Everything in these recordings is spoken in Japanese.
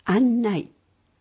案内。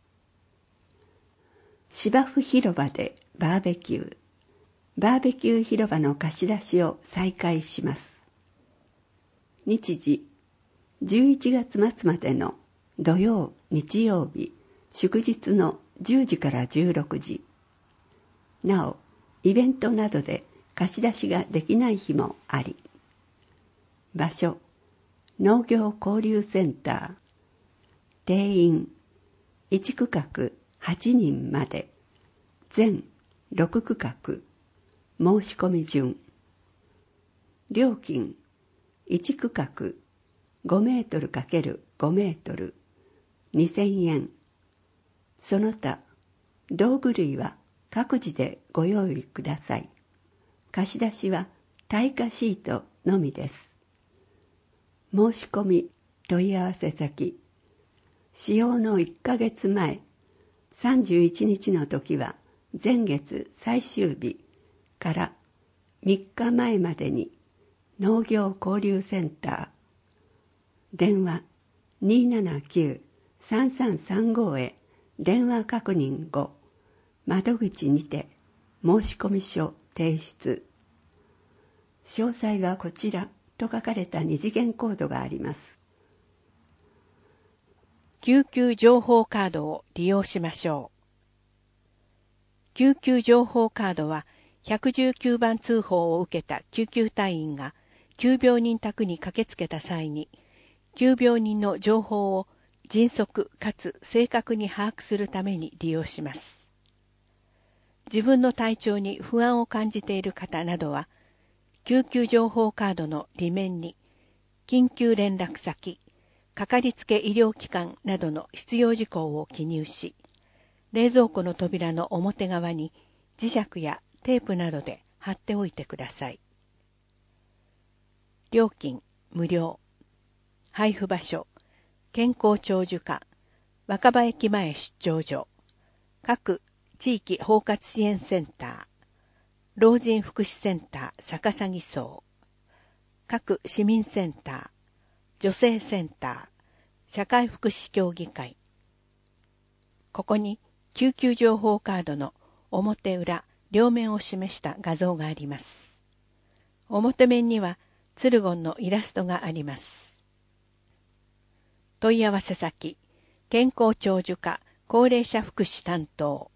芝生広場でバーベキュー。バーベキュー広場の貸し出しを再開します。日時、11月末までの土曜、日曜日、祝日の10時から16時。なお、イベントなどで貸し出しができない日もあり。場所、農業交流センター。定員、1区画8人まで。全6区画。申し込み順。料金、1区画5メートル×5メートル、2000円。その他、道具類は各自でご用意ください。貸し出しは耐火シートのみです。申し込み問い合わせ先。使用の1ヶ月前、31日の時は前月最終日から3日前までに農業交流センター、電話 279-3335 へ電話確認後、窓口にて申込書提出。詳細はこちらと書かれた二次元コードがあります。 救急情報カードを利用しましょう。救急情報カードは119番通報を受けた救急隊員が急病人宅に駆けつけた際に、急病人の情報を迅速かつ正確に把握するために利用します。自分の体調に不安を感じている方などは、救急情報カードの裏面に、緊急連絡先、かかりつけ医療機関などの必要事項を記入し、冷蔵庫の扉の表側に磁石やテープなどで貼っておいてください。料金無料。配布場所、健康長寿課、若葉駅前出張所、各地域包括支援センター、老人福祉センター逆さぎ荘、各市民センター、女性センター、社会福祉協議会。ここに救急情報カードの表裏両面を示した画像があります。表面にはツルゴンのイラストがあります。問い合わせ先、健康長寿課高齢者福祉担当。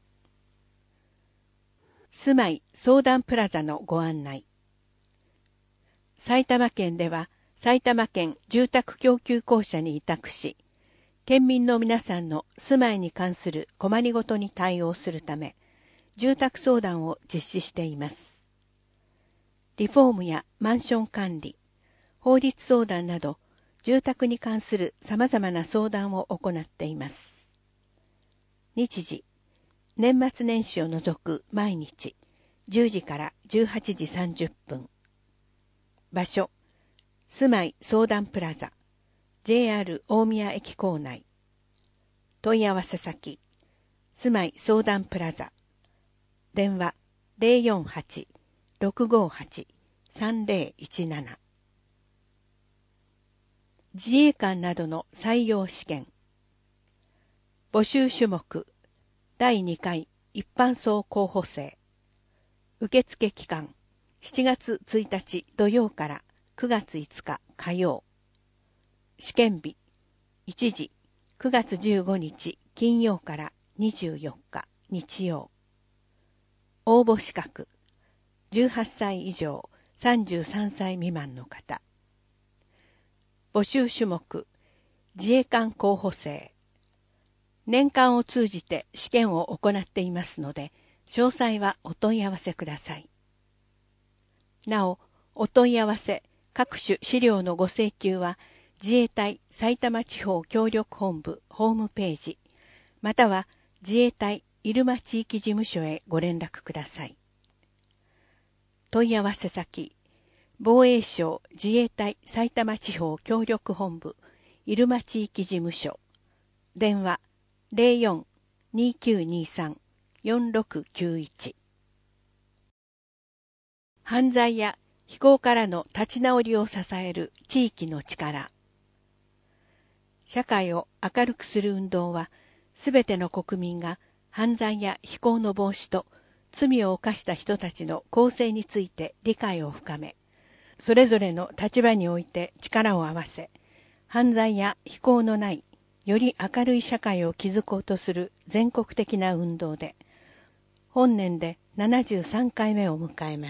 住まい相談プラザのご案内。埼玉県では埼玉県住宅供給公社に委託し、県民の皆さんの住まいに関する困りごとに対応するため、住宅相談を実施しています。リフォームやマンション管理、法律相談など、住宅に関する様々な相談を行っています。日時、年末年始を除く毎日、10時から18時30分。場所、住まい相談プラザ、JR 大宮駅構内。問い合わせ先、住まい相談プラザ。電話 048-658-3017。自衛官などの採用試験。募集種目、第2回一般総候補生。受付期間、7月1日土曜から9月5日火曜。試験日、1時、9月15日金曜から24日日曜。応募資格、18歳以上33歳未満の方。募集種目、自衛官候補生。年間を通じて試験を行っていますので、詳細はお問い合わせください。なお、お問い合わせ、各種資料のご請求は、自衛隊埼玉地方協力本部ホームページ、または自衛隊入間地域事務所へご連絡ください。問い合わせ先、防衛省自衛隊埼玉地方協力本部入間地域事務所。電話 04-2923-4691。犯罪や非行からの立ち直りを支える地域の力。 社会を明るくする運動は、すべての国民が犯罪や非行の防止と罪を犯した人たちの更生について理解を深め、それぞれの立場において力を合わせ、犯罪や非行のない、より明るい社会を築こうとする全国的な運動で、本年で73回目を迎えます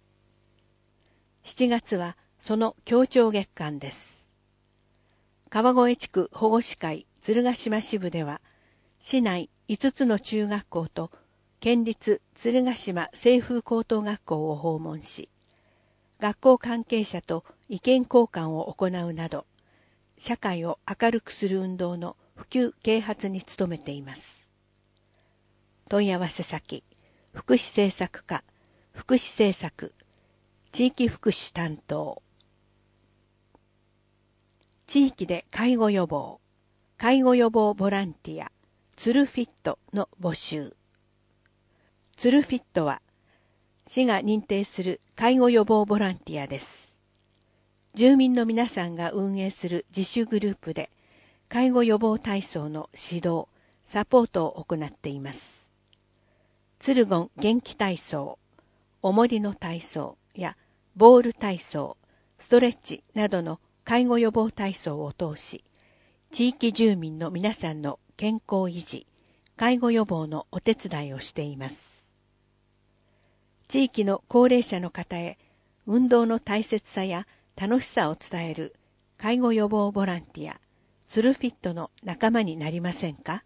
。7月はその協調月間です。川越地区保護司会鶴ヶ島支部では、市内5つの中学校と県立鶴ヶ島清風高等学校を訪問し、学校関係者と意見交換を行うなど、社会を明るくする運動の普及啓発に努めています。問い合わせ先、福祉政策課、福祉政策、地域福祉担当。地域で介護予防、介護予防ボランティア、ツルフィットの募集。ツルフィットは、市が認定する介護予防ボランティアです。住民の皆さんが運営する自主グループで、介護予防体操の指導、サポートを行っています。ツルゴン元気体操、重りの体操やボール体操、ストレッチなどの介護予防体操を通し、地域住民の皆さんの健康維持、介護予防のお手伝いをしています。地域の高齢者の方へ運動の大切さや楽しさを伝える介護予防ボランティア、ツルフィットの仲間になりませんか？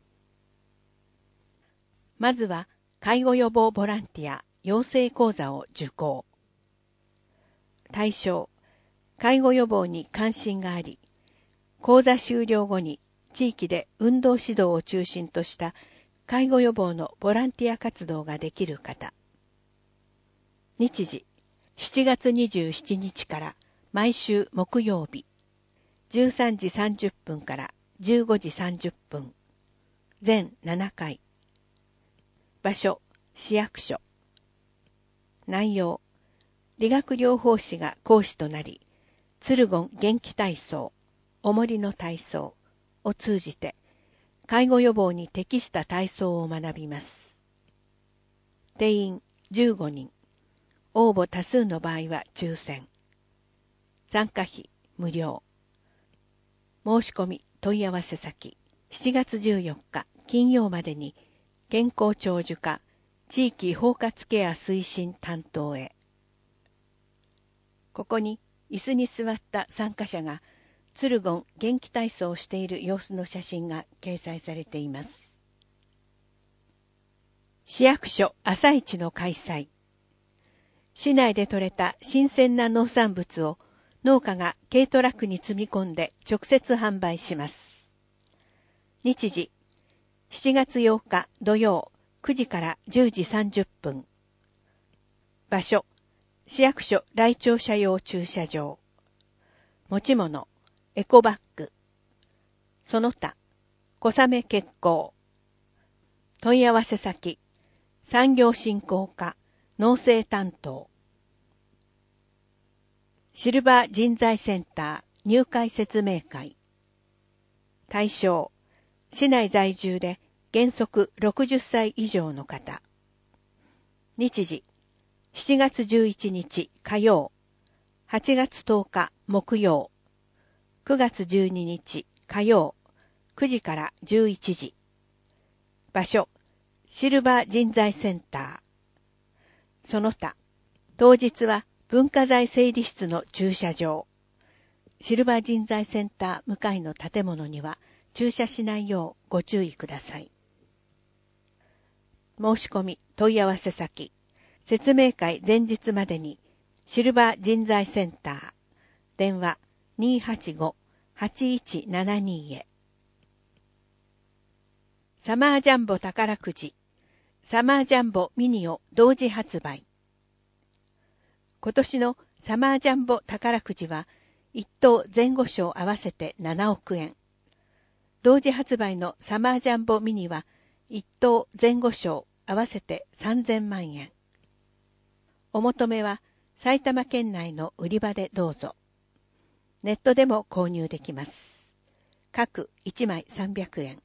まずは介護予防ボランティア養成講座を受講。対象、介護予防に関心があり、講座終了後に地域で運動指導を中心とした介護予防のボランティア活動ができる方。日時、7月27日から毎週木曜日、13時30分から15時30分、全7回。場所、市役所。内容、理学療法士が講師となり、ツルゴン元気体操、重りの体操を通じて、介護予防に適した体操を学びます。定員15人。応募多数の場合は抽選。参加費無料。申し込み問い合わせ先、7月14日金曜までに健康長寿課地域包括ケア推進担当へ。ここに椅子に座った参加者がツルゴン元気体操をしている様子の写真が掲載されています。市役所朝市の開催。市内で採れた新鮮な農産物を農家が軽トラックに積み込んで直接販売します。日時、7月8日土曜9時から10時30分。場所、市役所来庁者用駐車場。持ち物、エコバッグ。その他、小雨結構。問い合わせ先、産業振興課農政担当。シルバー人材センター入会説明会。対象、市内在住で原則60歳以上の方。日時、7月11日火曜、8月10日木曜、9月12日火曜、9時から11時。場所、シルバー人材センター。その他、当日は文化財整理室の駐車場。シルバー人材センター向かいの建物には駐車しないようご注意ください。申し込み問い合わせ先、説明会前日までにシルバー人材センター、電話 285-8172 へ。サマージャンボ宝くじ、サマージャンボミニを同時発売。今年のサマージャンボ宝くじは1等前後賞合わせて7億円。同時発売のサマージャンボミニは1等前後賞合わせて3000万円。お求めは埼玉県内の売り場でどうぞ。ネットでも購入できます。 各1枚300円。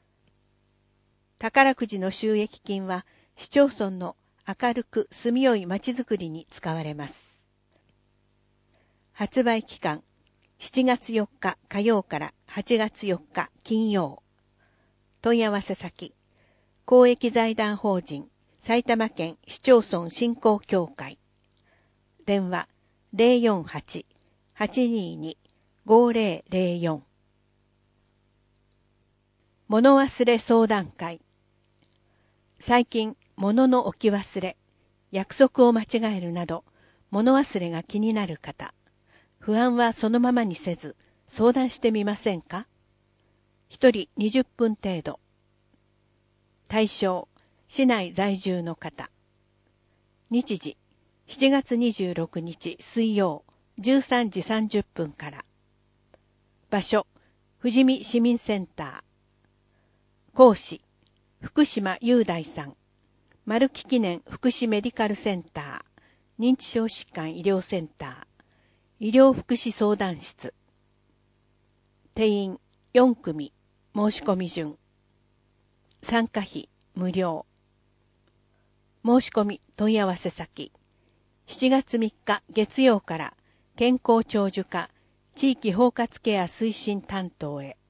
宝くじの収益金は市町村の明るく住みよいまちづくりに使われます。発売期間7月4日火曜から8月4日金曜。問い合わせ先公益財団法人埼玉県市町村振興協会。電話 048-822-5004。物忘れ相談会。最近物の置き忘れ、約束を間違えるなど物忘れが気になる方、不安はそのままにせず相談してみませんか？一人20分程度。対象市内在住の方。日時7月26日水曜13時30分から。場所富士見市民センター。講師福島雄大さん。丸木記念福祉メディカルセンター、認知症疾患医療センター、医療福祉相談室。定員4組。申し込み順。参加費無料。申し込み問い合わせ先7月3日月曜から健康長寿課地域包括ケア推進担当へ。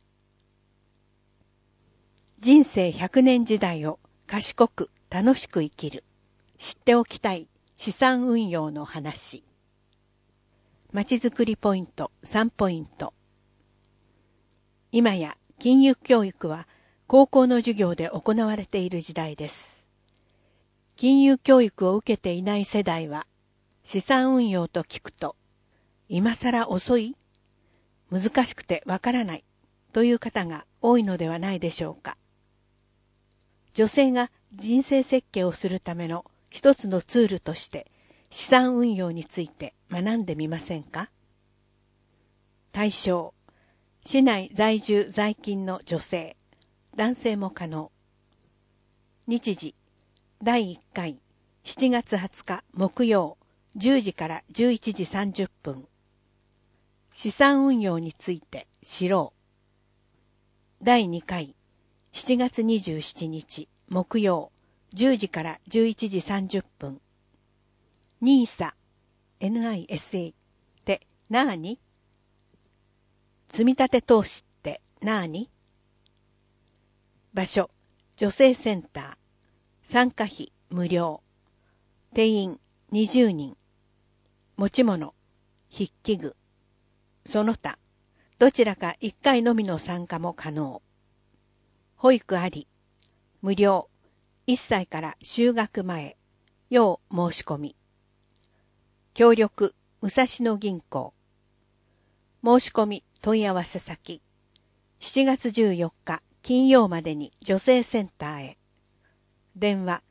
人生100年時代を賢く楽しく生きる。知っておきたい資産運用の話。まちづくりポイント3ポイント。今や金融教育は高校の授業で行われている時代です。金融教育を受けていない世代は資産運用と聞くと、今更遅い？難しくてわからないという方が多いのではないでしょうか。女性が人生設計をするための一つのツールとして資産運用について学んでみませんか？対象市内在住在勤の女性、男性も可能。日時第1回7月20日木曜10時から11時30分。資産運用について知ろう。第2回7月27日木曜10時から11時30分。NISA、NISA って何？積み立て投資って何？場所、女性センター。参加費無料。定員20人。持ち物、筆記具。その他、どちらか1回のみの参加も可能。保育あり。無料。1歳から就学前。要申し込み。協力、武蔵野銀行。申し込み問い合わせ先。7月14日金曜までに女性センターへ。電話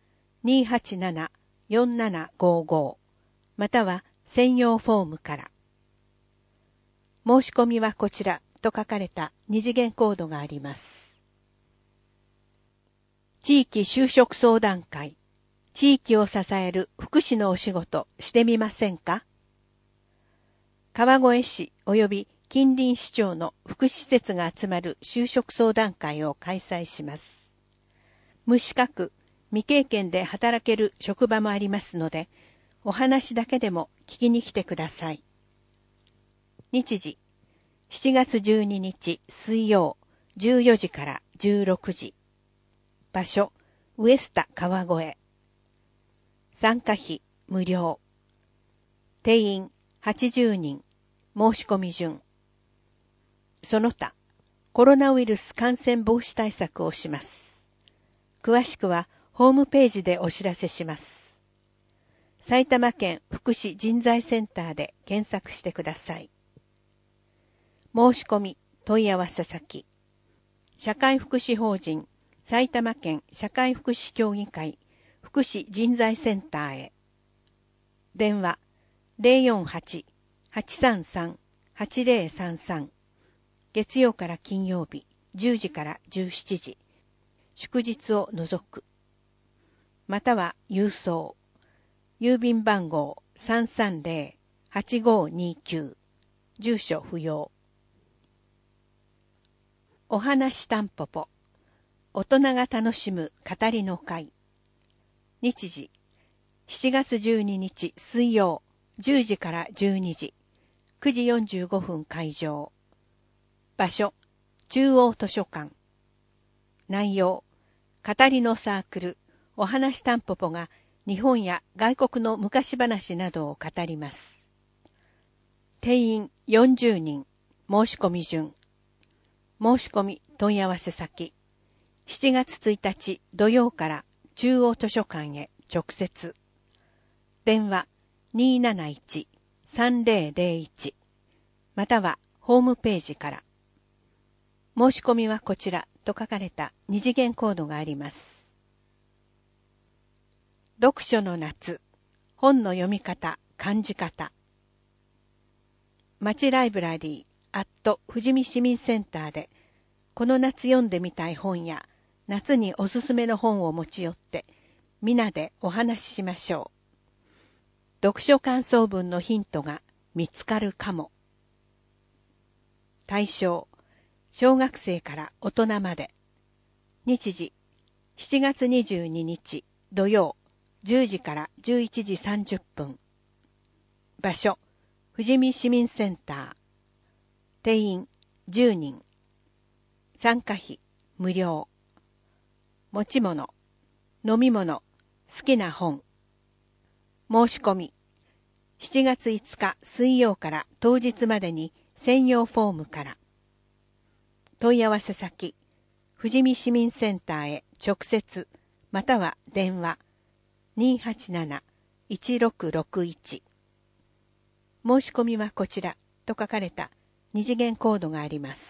287-4755 または専用フォームから。申し込みはこちらと書かれた二次元コードがあります。地域就職相談会。地域を支える福祉のお仕事してみませんか？川越市及び近隣市町の福祉施設が集まる就職相談会を開催します。無資格、未経験で働ける職場もありますので、お話だけでも聞きに来てください。日時、7月12日水曜14時から16時。場所、ウエスタ川越。参加費無料。定員80人。申し込み順。その他、コロナウイルス感染防止対策をします。詳しくはホームページでお知らせします。埼玉県福祉人材センターで検索してください。申し込み問い合わせ先。社会福祉法人埼玉県社会福祉協議会福祉人材センターへ。電話 048-833-8033 月曜から金曜日10時から17時。祝日を除く。または郵送。郵便番号 330-8529。住所不要。 お話たんぽぽ大人が楽しむ語りの会。日時7月12日水曜10時から12時、9時45分会場。場所中央図書館。内容語りのサークルお話たんぽぽが日本や外国の昔話などを語ります。定員40人。申し込み順。申し込み問い合わせ先7月1日土曜から中央図書館へ直接。電話 271-3001 またはホームページから。申し込みはこちらと書かれた二次元コードがあります。読書の夏、本の読み方、感じ方。町ライブラリー富士見市民センターでこの夏読んでみたい本や夏におすすめの本を持ち寄って皆でお話ししましょう。読書感想文のヒントが見つかるかも。対象小学生から大人まで。日時7月22日土曜10時から11時30分。場所富士見市民センター。定員10人。参加費無料。持ち物、飲み物、好きな本。申し込み7月5日水曜から当日までに専用フォームから。問い合わせ先富士見市民センターへ直接または電話 287-1661。申し込みはこちらと書かれた二次元コードがあります。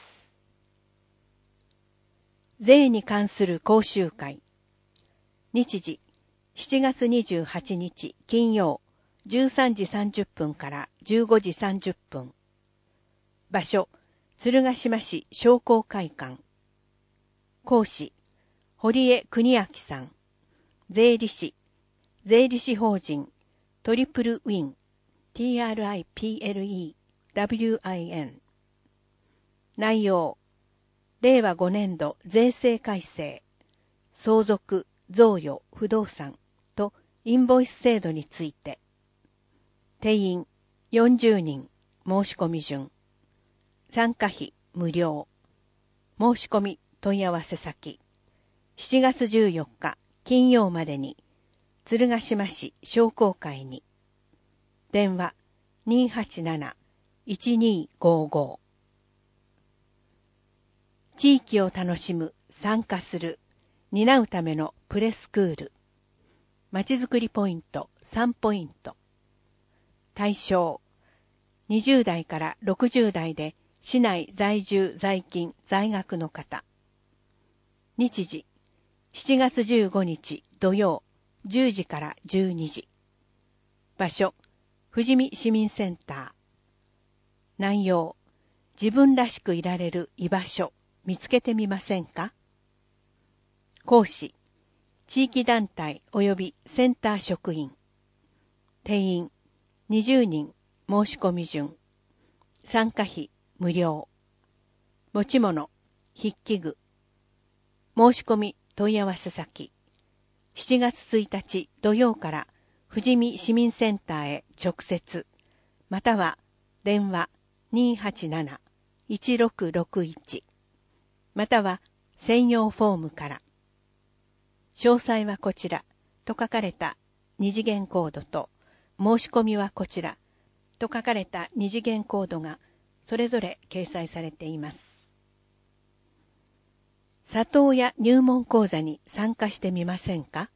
税に関する講習会。日時7月28日金曜13時30分から15時30分。場所鶴ヶ島市商工会館。講師堀江邦明さん。税理士法人トリプルウィン TRIPLEWIN。内容令和5年度税制改正、相続、贈与、不動産とインボイス制度について。定員40人。申し込み順。参加費無料。申し込み問い合わせ先7月14日金曜までに鶴ヶ島市商工会に。電話 287-1255。地域を楽しむ、参加する、担うためのプレスクール。まちづくりポイント3ポイント。対象20代から60代で市内在住在勤在学の方。日時7月15日土曜10時から12時。場所富士見市民センター。内容自分らしくいられる居場所見つけてみませんか。講師地域団体及びセンター職員。定員20人。申し込み順。参加費無料。持ち物筆記具。申し込み問い合わせ先7月1日土曜から富士見市民センターへ直接または電話 287-1661 または専用フォームから。詳細はこちらと書かれた二次元コードと申し込みはこちらと書かれた二次元コードがそれぞれ掲載されています。里親入門講座に参加してみませんか。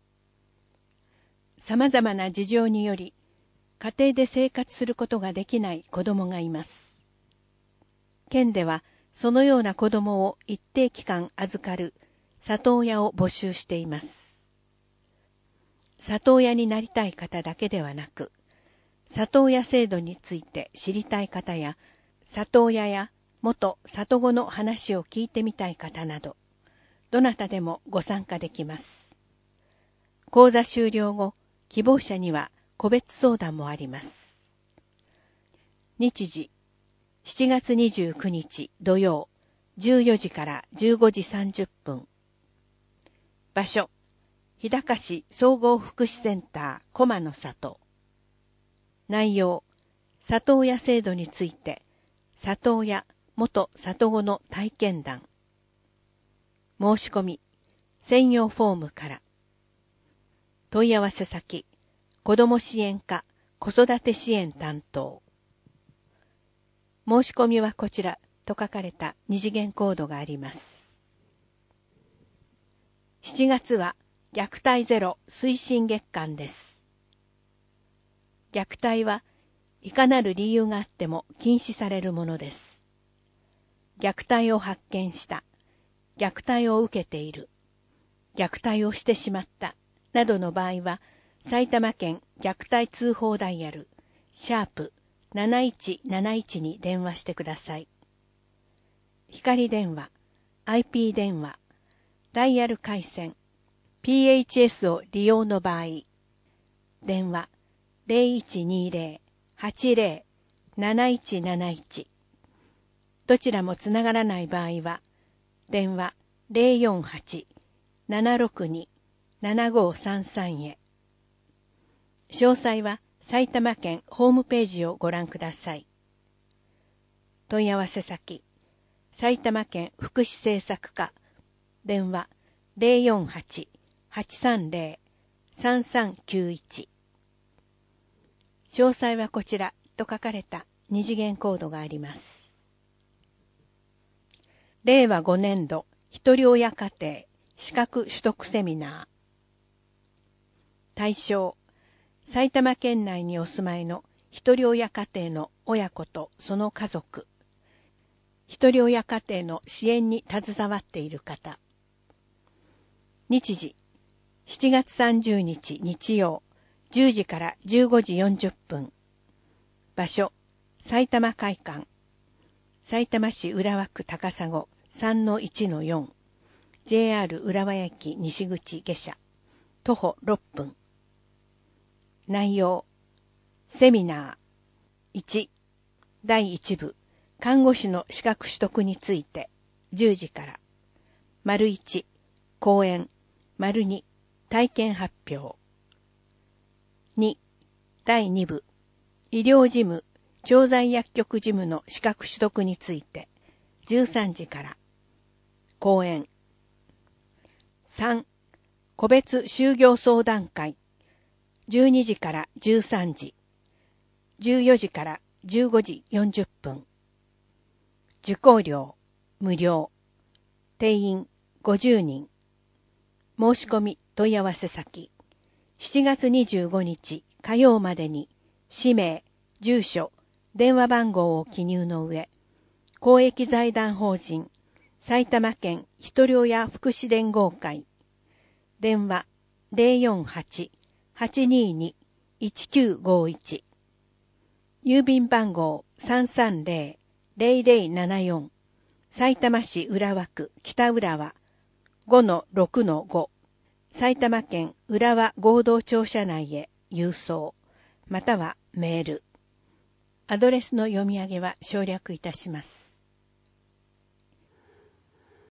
さまざまな事情により家庭で生活することができない子どもがいます。県ではそのような子どもを一定期間預かる里親を募集しています。里親になりたい方だけではなく、里親制度について知りたい方や、里親や元里子の話を聞いてみたい方など、どなたでもご参加できます。講座終了後、希望者には個別相談もあります。日時7月29日土曜 14時から15時30分。場所、日高市総合福祉センター駒の里。内容、里親制度について、里親、元里子の体験談。申し込み、専用フォームから。問い合わせ先、子ども支援課子育て支援担当。申し込みはこちらと書かれた二次元コードがあります。7月は虐待ゼロ推進月間です。虐待はいかなる理由があっても禁止されるものです。虐待を発見した、虐待を受けている、虐待をしてしまったなどの場合は、埼玉県虐待通報ダイヤル#7171に電話してください。光電話、IP 電話、ダイヤル回線、PHS を利用の場合、電話0120-80-7171。どちらもつながらない場合は、電話048-762-7533へ。詳細は埼玉県ホームページをご覧ください。問い合わせ先、埼玉県福祉政策課、電話048-830-3391。詳細はこちらと書かれた二次元コードがあります。令和5年度ひとり親家庭資格取得セミナー。対象、埼玉県内にお住まいのひとり親家庭の親子とその家族、ひとり親家庭の支援に携わっている方。日時、7月30日日曜、10時から15時40分。場所、埼玉会館。さいたま市浦和区高砂 3-1-4。JR 浦和駅西口下車。徒歩6分。内容、セミナー。1、第1部、看護師の資格取得について、10時から。丸1、講演。丸2、体験発表。2、第2部、医療事務、調剤薬局事務の資格取得について、13時から。講演。3、個別就業相談会。12時から13時。14時から15時40分。受講料、無料。定員50人。申し込み問い合わせ先。7月25日火曜までに、氏名、住所、電話番号を記入の上、公益財団法人、埼玉県ひとり親福祉連合会、電話048-822-1951、郵便番号330-0074、さいたま市浦和区北浦和 5-6-5、埼玉県浦和合同庁舎内へ郵送、またはメール。アドレスの読み上げは省略いたします。